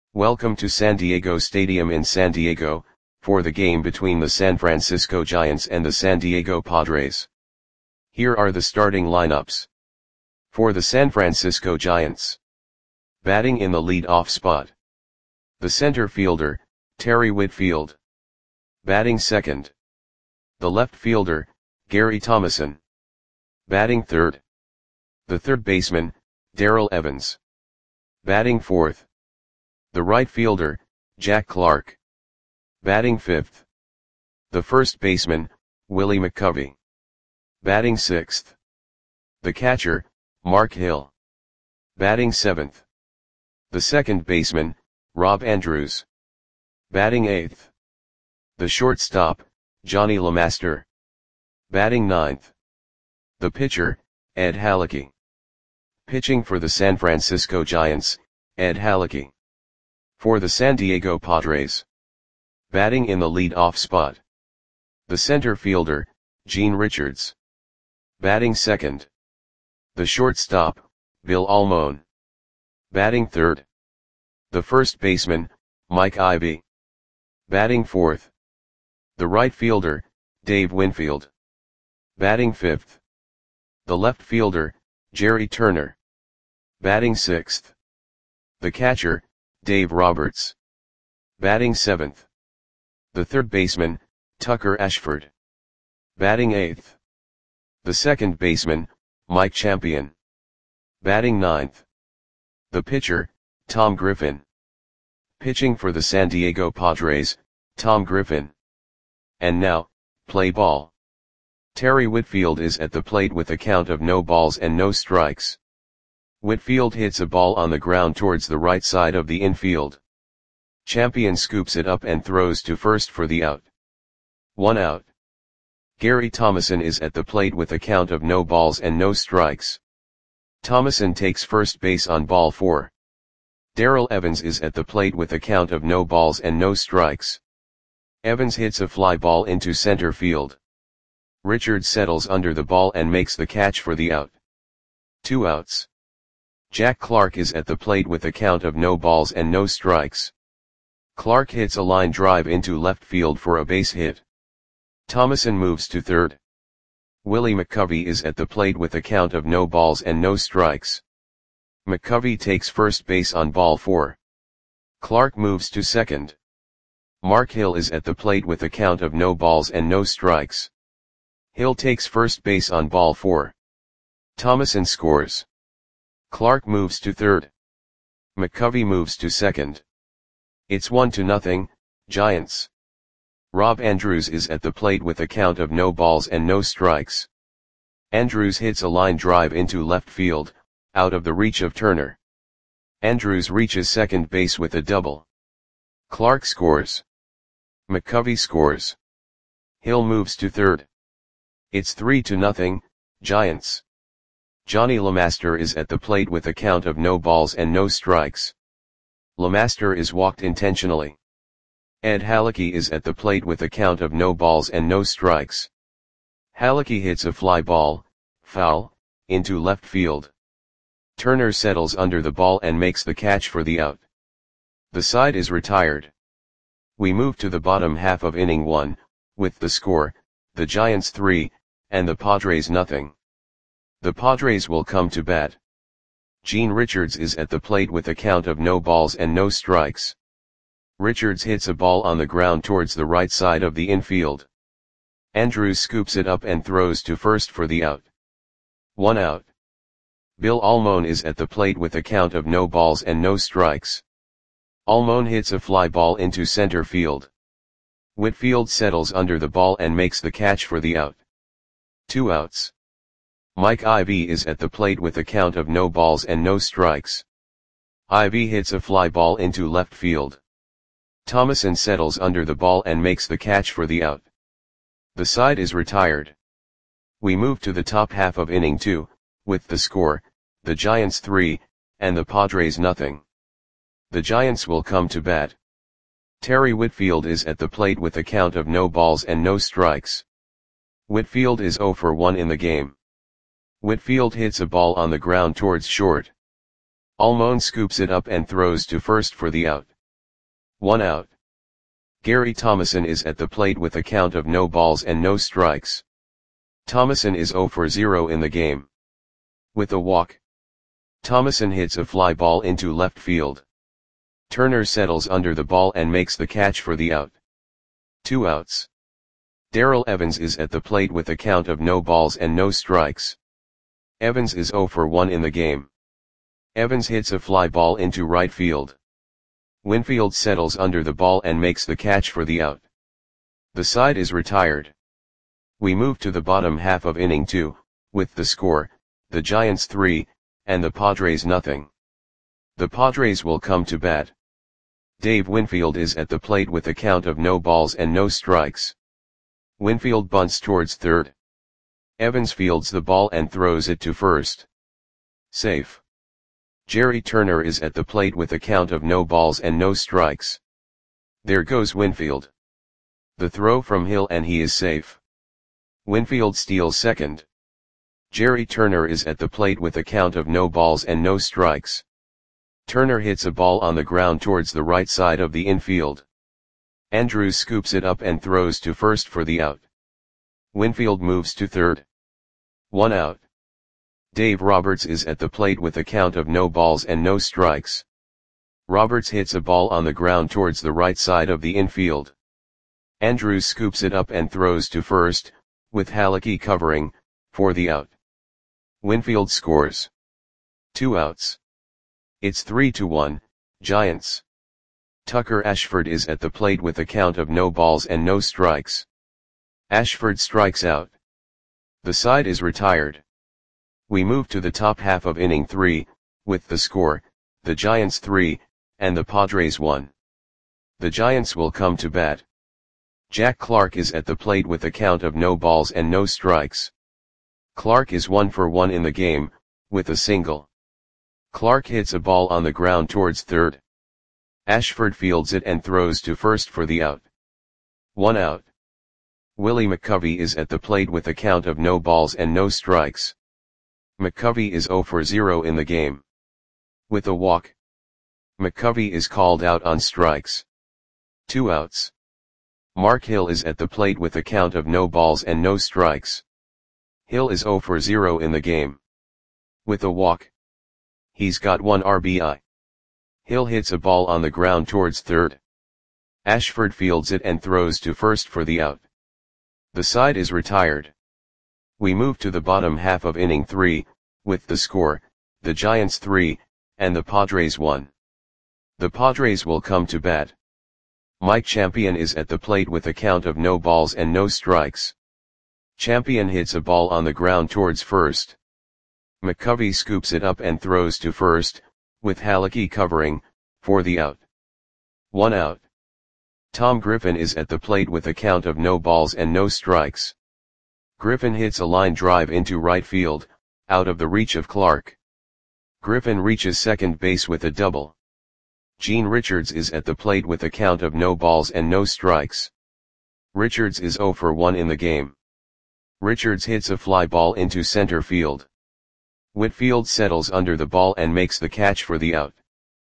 Welcome to San Diego Stadium in San Diego, for the game between the San Francisco Giants and the San Diego Padres. Here are the starting lineups. For the San Francisco Giants. Batting in the lead-off spot. The center fielder, Terry Whitfield. Batting second. The left fielder, Gary Thomasson. Batting third. The third baseman, Darrell Evans. Batting fourth. The right fielder, Jack Clark. Batting fifth. The first baseman, Willie McCovey. Batting sixth. The catcher, Mark Hill. Batting seventh. The second baseman, Rob Andrews. Batting eighth. The shortstop, Johnny LeMaster. Batting ninth. The pitcher, Ed Halicki. Pitching for the San Francisco Giants, Ed Halicki. For the San Diego Padres. Batting in the lead-off spot. The center fielder, Gene Richards. Batting second. The shortstop, Bill Almon. Batting third. The first baseman, Mike Ivy. Batting fourth. The right fielder, Dave Winfield. Batting fifth. The left fielder, Jerry Turner. Batting sixth. The catcher, Dave Roberts. Batting seventh. The third baseman, Tucker Ashford. Batting eighth. The second baseman, Mike Champion. Batting ninth. The pitcher, Tom Griffin. Pitching for the San Diego Padres, Tom Griffin. And now, play ball. Terry Whitfield is at the plate with a count of no balls and no strikes. Whitfield hits a ball on the ground towards the right side of the infield. Champion scoops it up and throws to first for the out. 1 out. Gary Thomasson is at the plate with a count of no balls and no strikes. Thomasson takes first base on ball 4. Darrell Evans is at the plate with a count of no balls and no strikes. Evans hits a fly ball into center field. Richards settles under the ball and makes the catch for the out. 2 outs. Jack Clark is at the plate with a count of no balls and no strikes. Clark hits a line drive into left field for a base hit. Thomasson moves to third. Willie McCovey is at the plate with a count of no balls and no strikes. McCovey takes first base on ball 4. Clark moves to second. Mark Hill is at the plate with a count of no balls and no strikes. Hill takes first base on ball 4. Thomasson scores. Clark moves to third. McCovey moves to second. It's 1-0, Giants. Rob Andrews is at the plate with a count of no balls and no strikes. Andrews hits a line drive into left field, out of the reach of Turner. Andrews reaches second base with a double. Clark scores. McCovey scores. Hill moves to third. It's 3-0, Giants. Johnny LeMaster is at the plate with a count of no balls and no strikes. LeMaster is walked intentionally. Ed Halicki is at the plate with a count of no balls and no strikes. Halicki hits a fly ball, foul, into left field. Turner settles under the ball and makes the catch for the out. The side is retired. We move to the bottom half of inning 1, with the score, the Giants 3, and the Padres 0. The Padres will come to bat. Gene Richards is at the plate with a count of no balls and no strikes. Richards hits a ball on the ground towards the right side of the infield. Andrews scoops it up and throws to first for the out. 1 out. Bill Almon is at the plate with a count of no balls and no strikes. Almon hits a fly ball into center field. Whitfield settles under the ball and makes the catch for the out. 2 outs. Mike Ivy is at the plate with a count of no balls and no strikes. Ivy hits a fly ball into left field. Thomasson settles under the ball and makes the catch for the out. The side is retired. We move to the top half of inning 2, with the score, the Giants 3, and the Padres 0. The Giants will come to bat. Terry Whitfield is at the plate with a count of no balls and no strikes. Whitfield is 0 for 1 in the game. Whitfield hits a ball on the ground towards short. Almon scoops it up and throws to first for the out. 1 out. Gary Thomason is at the plate with a count of no balls and no strikes. Thomason is 0 for 0 in the game. With a walk, Thomason hits a fly ball into left field. Turner settles under the ball and makes the catch for the out. 2 outs. Darrell Evans is at the plate with a count of no balls and no strikes. Evans is 0 for 1 in the game. Evans hits a fly ball into right field. Winfield settles under the ball and makes the catch for the out. The side is retired. We move to the bottom half of inning 2, with the score, the Giants 3, and the Padres nothing. The Padres will come to bat. Dave Winfield is at the plate with a count of no balls and no strikes. Winfield bunts towards third. Evans fields the ball and throws it to first. Safe. Jerry Turner is at the plate with a count of no balls and no strikes. There goes Winfield. The throw from Hill and he is safe. Winfield steals second. Jerry Turner is at the plate with a count of no balls and no strikes. Turner hits a ball on the ground towards the right side of the infield. Andrews scoops it up and throws to first for the out. Winfield moves to third. 1 out. Dave Roberts is at the plate with a count of no balls and no strikes. Roberts hits a ball on the ground towards the right side of the infield. Andrews scoops it up and throws to first, with Hallecky covering, for the out. Winfield scores. 2 outs. It's 3-1, Giants. Tucker Ashford is at the plate with a count of no balls and no strikes. Ashford strikes out. The side is retired. We move to the top half of inning 3, with the score, the Giants 3, and the Padres 1. The Giants will come to bat. Jack Clark is at the plate with a count of no balls and no strikes. Clark is 1 for 1 in the game, with a single. Clark hits a ball on the ground towards third. Ashford fields it and throws to first for the out. 1 out. Willie McCovey is at the plate with a count of no balls and no strikes. McCovey is 0 for 0 in the game. With a walk, McCovey is called out on strikes. 2 outs. Mark Hill is at the plate with a count of no balls and no strikes. Hill is 0 for 0 in the game. With a walk, he's got 1 RBI. Hill hits a ball on the ground towards third. Ashford fields it and throws to first for the out. The side is retired. We move to the bottom half of inning 3, with the score, the Giants 3, and the Padres 1. The Padres will come to bat. Mike Champion is at the plate with a count of no balls and no strikes. Champion hits a ball on the ground towards first. McCovey scoops it up and throws to first, with Hallecky covering, for the out. 1 out. Tom Griffin is at the plate with a count of no balls and no strikes. Griffin hits a line drive into right field, out of the reach of Clark. Griffin reaches second base with a double. Gene Richards is at the plate with a count of no balls and no strikes. Richards is 0 for 1 in the game. Richards hits a fly ball into center field. Whitfield settles under the ball and makes the catch for the out.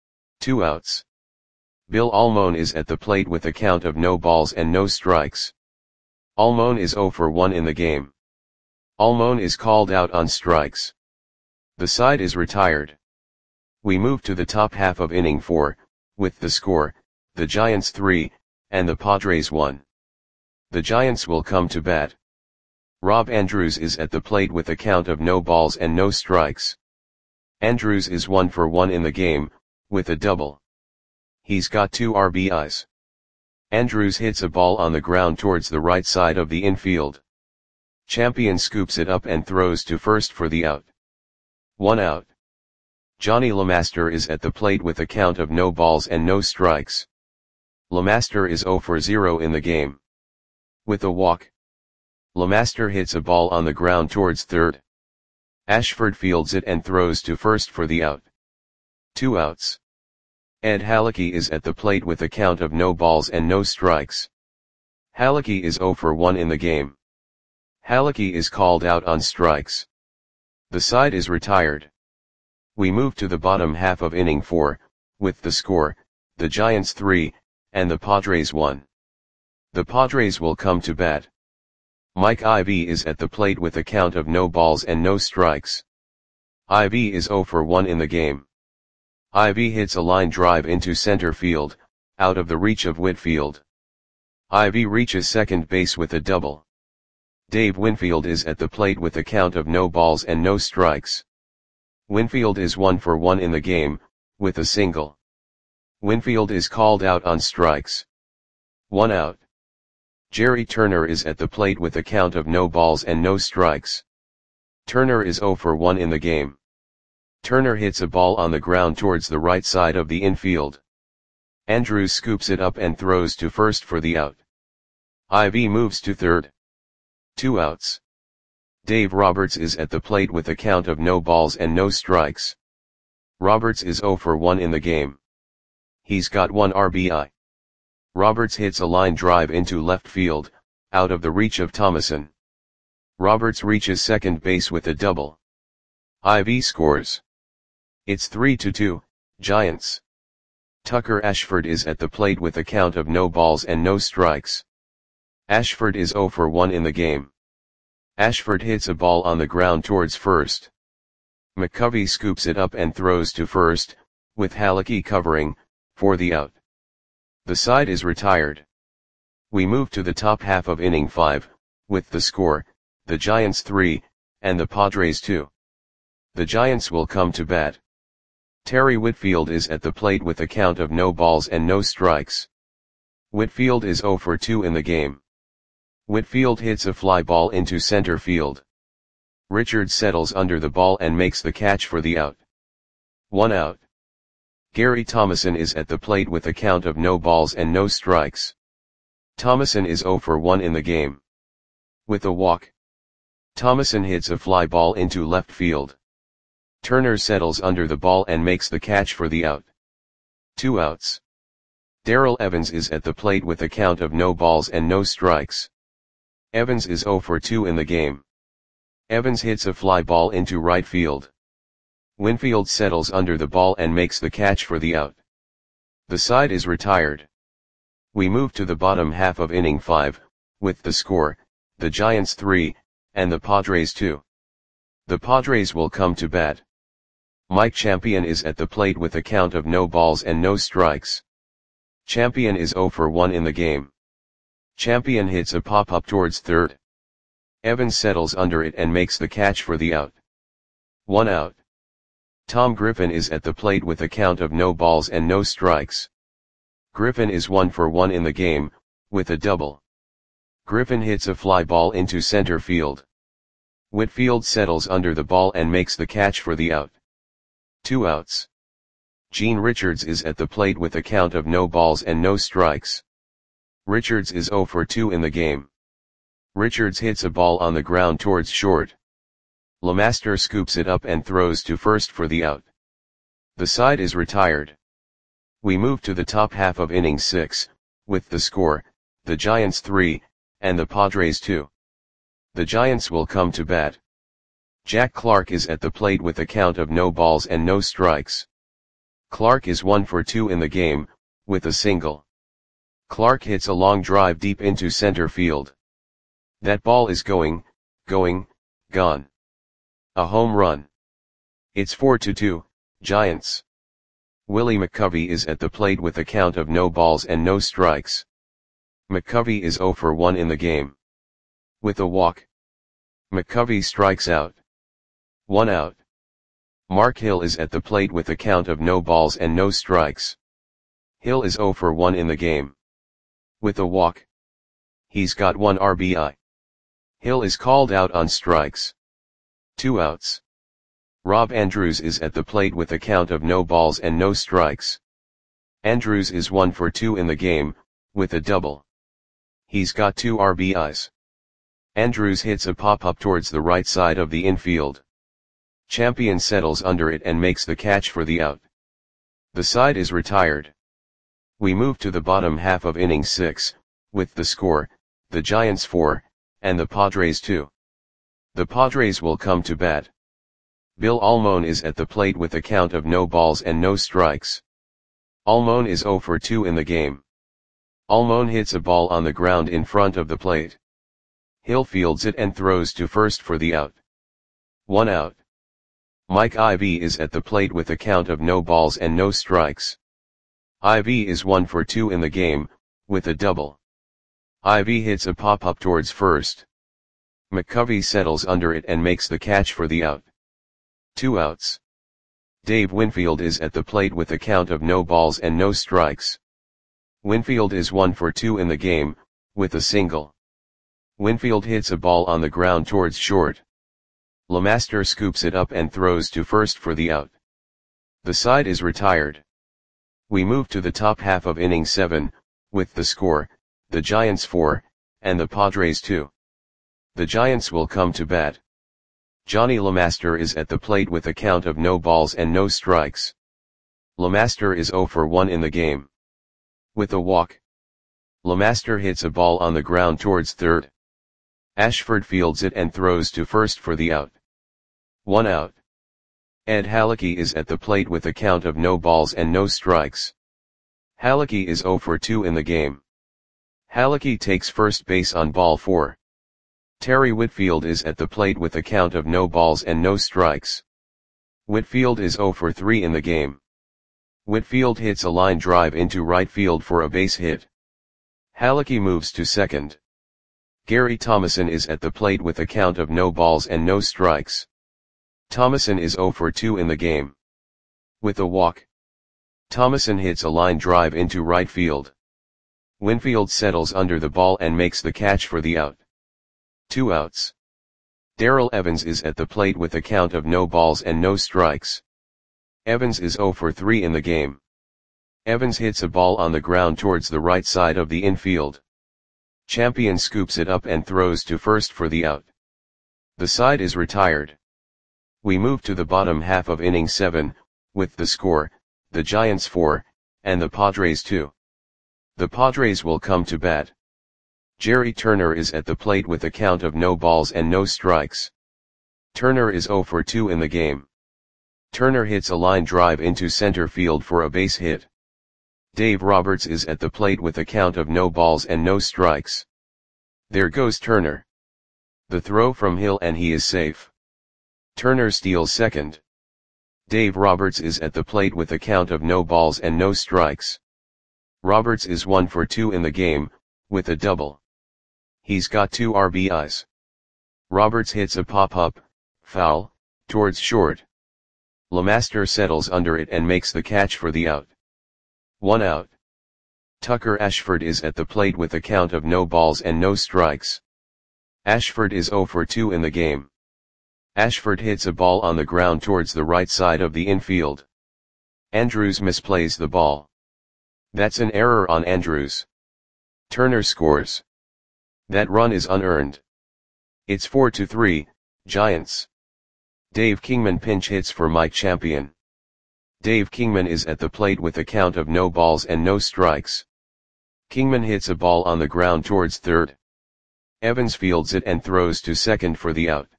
2 outs. Bill Almon is at the plate with a count of no balls and no strikes. Almon is 0 for 1 in the game. Almon is called out on strikes. The side is retired. We move to the top half of inning 4, with the score, the Giants 3, and the Padres 1. The Giants will come to bat. Rob Andrews is at the plate with a count of no balls and no strikes. Andrews is 1 for 1 in the game, with a double. He's got 2 RBIs. Andrews hits a ball on the ground towards the right side of the infield. Champion scoops it up and throws to first for the out. 1 out. Johnny LeMaster is at the plate with a count of no balls and no strikes. LeMaster is 0 for 0 in the game. With a walk, LeMaster hits a ball on the ground towards third. Ashford fields it and throws to first for the out. 2 outs. Ed Hallecky is at the plate with a count of no balls and no strikes. Hallecky is 0 for 1 in the game. Hallecky is called out on strikes. The side is retired. We move to the bottom half of inning 4, with the score, the Giants 3, and the Padres 1. The Padres will come to bat. Mike Ivy is at the plate with a count of no balls and no strikes. Ivy is 0 for 1 in the game. Ivy hits a line drive into center field, out of the reach of Whitfield. Ivy reaches second base with a double. Dave Winfield is at the plate with a count of no balls and no strikes. Winfield is 1 for 1 in the game, with a single. Winfield is called out on strikes. 1 out. Jerry Turner is at the plate with a count of no balls and no strikes. Turner is 0 for 1 in the game. Turner hits a ball on the ground towards the right side of the infield. Andrews scoops it up and throws to first for the out. Ivy moves to third. 2 outs. Dave Roberts is at the plate with a count of no balls and no strikes. Roberts is 0 for 1 in the game. He's got 1 RBI. Roberts hits a line drive into left field, out of the reach of Thomason. Roberts reaches second base with a double. Ivy scores. It's 3-2, Giants. Tucker Ashford is at the plate with a count of no balls and no strikes. Ashford is 0 for 1 in the game. Ashford hits a ball on the ground towards first. McCovey scoops it up and throws to first, with Halicki covering, for the out. The side is retired. We move to the top half of inning 5, with the score, the Giants 3, and the Padres 2. The Giants will come to bat. Terry Whitfield is at the plate with a count of no balls and no strikes. Whitfield is 0 for 2 in the game. Whitfield hits a fly ball into center field. Richards settles under the ball and makes the catch for the out. 1 out. Gary Thomason is at the plate with a count of no balls and no strikes. Thomason is 0 for 1 in the game. With a walk. Thomason hits a fly ball into left field. Turner settles under the ball and makes the catch for the out. 2 outs. Darrell Evans is at the plate with a count of no balls and no strikes. Evans is 0 for 2 in the game. Evans hits a fly ball into right field. Winfield settles under the ball and makes the catch for the out. The side is retired. We move to the bottom half of inning 5, with the score, the Giants 3, and the Padres 2. The Padres will come to bat. Mike Champion is at the plate with a count of no balls and no strikes. Champion is 0 for 1 in the game. Champion hits a pop-up towards third. Evans settles under it and makes the catch for the out. 1 out. Tom Griffin is at the plate with a count of no balls and no strikes. Griffin is 1 for 1 in the game, with a double. Griffin hits a fly ball into center field. Whitfield settles under the ball and makes the catch for the out. 2 outs. Gene Richards is at the plate with a count of no balls and no strikes. Richards is 0 for 2 in the game. Richards hits a ball on the ground towards short. LeMaster scoops it up and throws to first for the out. The side is retired. We move to the top half of inning 6, with the score, the Giants 3, and the Padres 2. The Giants will come to bat. Jack Clark is at the plate with a count of no balls and no strikes. Clark is 1 for 2 in the game, with a single. Clark hits a long drive deep into center field. That ball is gone. A home run. It's 4-2, Giants. Willie McCovey is at the plate with a count of no balls and no strikes. McCovey is 0 for 1 in the game. With a walk. McCovey strikes out. 1 out. Mark Hill is at the plate with a count of no balls and no strikes. Hill is 0 for 1 in the game. With a walk. He's got 1 RBI. Hill is called out on strikes. 2 outs. Rob Andrews is at the plate with a count of no balls and no strikes. Andrews is 1 for 2 in the game, with a double. He's got 2 RBIs. Andrews hits a pop-up towards the right side of the infield. Champion settles under it and makes the catch for the out. The side is retired. We move to the bottom half of inning 6, with the score, the Giants 4, and the Padres 2. The Padres will come to bat. Bill Almon is at the plate with a count of no balls and no strikes. Almon is 0 for 2 in the game. Almon hits a ball on the ground in front of the plate. Hill fields it and throws to first for the out. 1 out. Mike Ivy is at the plate with a count of no balls and no strikes. Ivy is 1 for 2 in the game, with a double. Ivy hits a pop-up towards first. McCovey settles under it and makes the catch for the out. 2 outs. Dave Winfield is at the plate with a count of no balls and no strikes. Winfield is 1 for 2 in the game, with a single. Winfield hits a ball on the ground towards short. LeMaster scoops it up and throws to first for the out. The side is retired. We move to the top half of inning 7, with the score, the Giants 4, and the Padres 2. The Giants will come to bat. Johnny LeMaster is at the plate with a count of no balls and no strikes. LeMaster is 0 for 1 in the game. With a walk. LeMaster hits a ball on the ground towards third. Ashford fields it and throws to first for the out. 1 out. Ed Halicki is at the plate with a count of no balls and no strikes. Halicki is 0 for 2 in the game. Halicki takes first base on ball 4. Terry Whitfield is at the plate with a count of no balls and no strikes. Whitfield is 0 for 3 in the game. Whitfield hits a line drive into right field for a base hit. Halicki moves to second. Gary Thomason is at the plate with a count of no balls and no strikes. Thomason is 0 for 2 in the game. With a walk. Thomason hits a line drive into right field. Winfield settles under the ball and makes the catch for the out. 2 outs. Darrell Evans is at the plate with a count of no balls and no strikes. Evans is 0 for 3 in the game. Evans hits a ball on the ground towards the right side of the infield. Champion scoops it up and throws to first for the out. The side is retired. We move to the bottom half of inning 7, with the score, the Giants 4, and the Padres 2. The Padres will come to bat. Jerry Turner is at the plate with a count of no balls and no strikes. Turner is 0 for 2 in the game. Turner hits a line drive into center field for a base hit. Dave Roberts is at the plate with a count of no balls and no strikes. There goes Turner. The throw from Hill and he is safe. Turner steals second. Dave Roberts is at the plate with a count of no balls and no strikes. Roberts is 1 for 2 in the game, with a double. He's got 2 RBIs. Roberts hits a pop-up, foul, towards short. LeMaster settles under it and makes the catch for the out. 1 out. Tucker Ashford is at the plate with a count of no balls and no strikes. Ashford is 0 for 2 in the game. Ashford hits a ball on the ground towards the right side of the infield. Andrews misplays the ball. That's an error on Andrews. Turner scores. That run is unearned. It's 4-3, Giants. Dave Kingman pinch hits for Mike Champion. Dave Kingman is at the plate with a count of no balls and no strikes. Kingman hits a ball on the ground towards third. Evans fields it and throws to second for the out.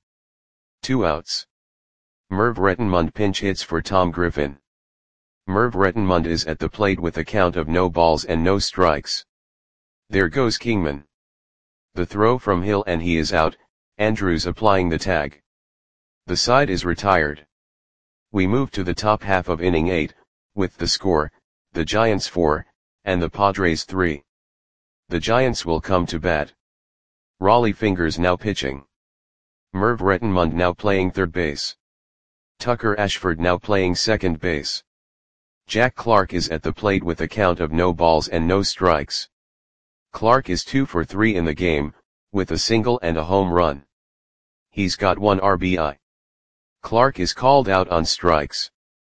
2 outs. Merv Rettenmund pinch hits for Tom Griffin. Merv Rettenmund is at the plate with a count of no balls and no strikes. There goes Kingman. The throw from Hill and he is out, Andrews applying the tag. The side is retired. We move to the top half of inning 8, with the score, the Giants 4, and the Padres 3. The Giants will come to bat. Raleigh Fingers now pitching. Merv Rettenmund now playing third base. Tucker Ashford now playing second base. Jack Clark is at the plate with a count of no balls and no strikes. Clark is 2 for 3 in the game, with a single and a home run. He's got 1 RBI. Clark is called out on strikes.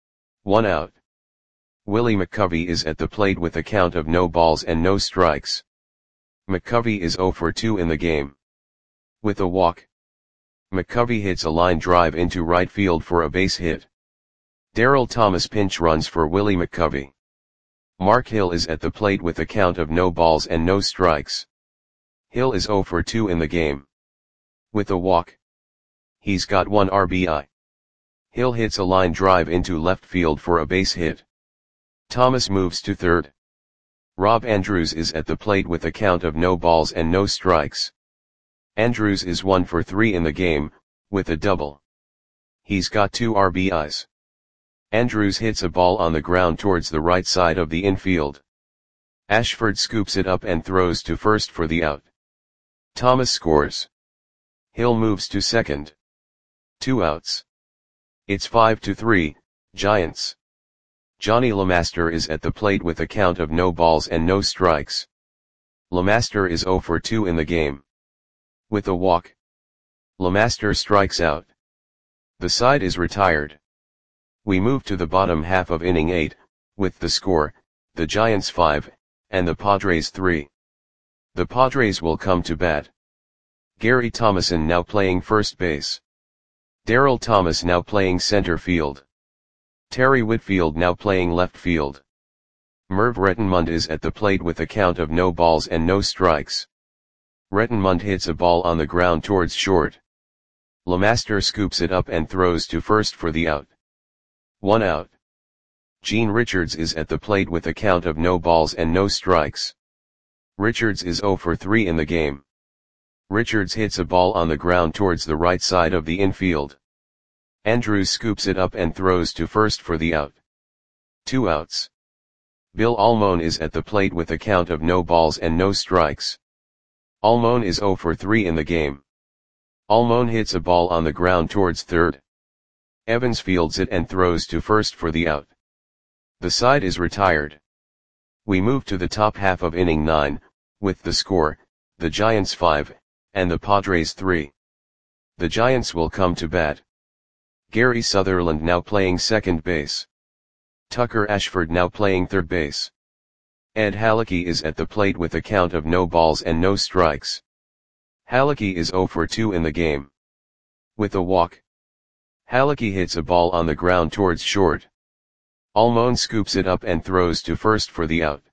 1 out. Willie McCovey is at the plate with a count of no balls and no strikes. McCovey is 0 for 2 in the game. With a walk. McCovey hits a line drive into right field for a base hit. Darrell Thomas pinch runs for Willie McCovey. Mark Hill is at the plate with a count of no balls and no strikes. Hill is 0 for 2 in the game. With a walk. He's got 1 RBI. Hill hits a line drive into left field for a base hit. Thomas moves to third. Rob Andrews is at the plate with a count of no balls and no strikes. Andrews is 1 for 3 in the game, with a double. He's got 2 RBIs. Andrews hits a ball on the ground towards the right side of the infield. Ashford scoops it up and throws to first for the out. Thomas scores. Hill moves to second. 2 outs. It's 5-3, Giants. Johnny LeMaster is at the plate with a count of no balls and no strikes. LeMaster is 0 for 2 in the game. With a walk, LeMaster strikes out. The side is retired. We move to the bottom half of inning 8, with the score, the Giants 5, and the Padres 3. The Padres will come to bat. Gary Thomason now playing first base. Darryl Thomas now playing center field. Terry Whitfield now playing left field. Merv Rettenmund is at the plate with a count of no balls and no strikes. Rettenmund hits a ball on the ground towards short. LeMaster scoops it up and throws to first for the out. 1 out. Gene Richards is at the plate with a count of no balls and no strikes. Richards is 0 for 3 in the game. Richards hits a ball on the ground towards the right side of the infield. Andrews scoops it up and throws to first for the out. 2 outs. Bill Almon is at the plate with a count of no balls and no strikes. Almon is 0 for 3 in the game. Almon hits a ball on the ground towards third. Evans fields it and throws to first for the out. The side is retired. We move to the top half of inning 9, with the score, the Giants 5, and the Padres 3. The Giants will come to bat. Gary Sutherland now playing second base. Tucker Ashford now playing third base. Ed Halicki is at the plate with a count of no balls and no strikes. Halicki is 0 for 2 in the game. With a walk, Halicki hits a ball on the ground towards short. Almon scoops it up and throws to first for the out.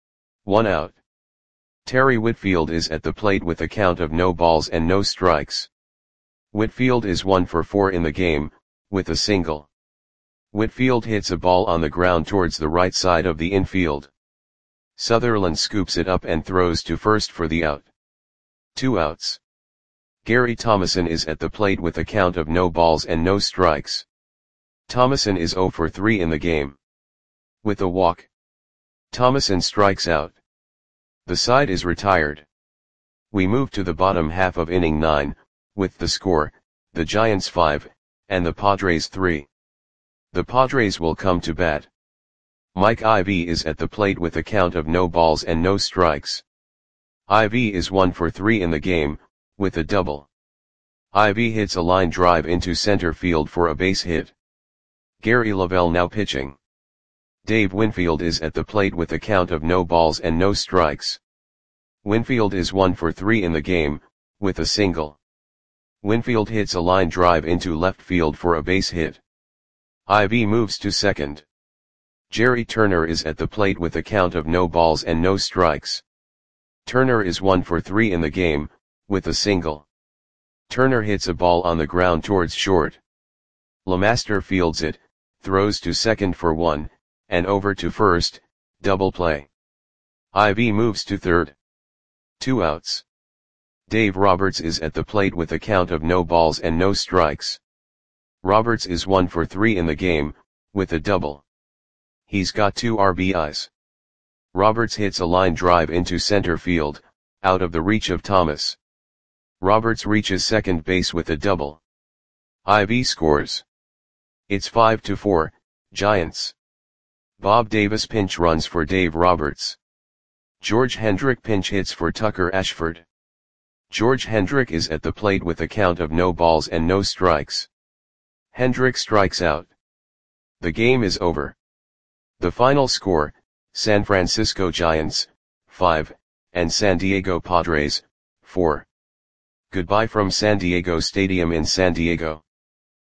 1 out. Terry Whitfield is at the plate with a count of no balls and no strikes. Whitfield is 1 for 4 in the game, with a single. Whitfield hits a ball on the ground towards the right side of the infield. Sutherland scoops it up and throws to first for the out. 2 outs. Gary Thomason is at the plate with a count of no balls and no strikes. Thomason is 0 for 3 in the game. With a walk, Thomason strikes out. The side is retired. We move to the bottom half of inning 9, with the score, the Giants 5, and the Padres 3. The Padres will come to bat. Mike Ivy is at the plate with a count of no balls and no strikes. Ivy is 1 for 3 in the game, with a double. Ivy hits a line drive into center field for a base hit. Gary Lavelle now pitching. Dave Winfield is at the plate with a count of no balls and no strikes. Winfield is 1 for 3 in the game, with a single. Winfield hits a line drive into left field for a base hit. Ivy moves to second. Jerry Turner is at the plate with a count of no balls and no strikes. Turner is 1 for 3 in the game, with a single. Turner hits a ball on the ground towards short. LeMaster fields it, throws to second for 1, and over to first, double play. Ivy moves to third. 2 outs. Dave Roberts is at the plate with a count of no balls and no strikes. Roberts is 1 for 3 in the game, with a double. He's got 2 RBIs. Roberts hits a line drive into center field, out of the reach of Thomas. Roberts reaches second base with a double. Ivy scores. It's 5-4, Giants. Bob Davis pinch runs for Dave Roberts. George Hendrick pinch hits for Tucker Ashford. George Hendrick is at the plate with a count of no balls and no strikes. Hendrick strikes out. The game is over. The final score, San Francisco Giants, 5, and San Diego Padres, 4. Goodbye from San Diego Stadium in San Diego.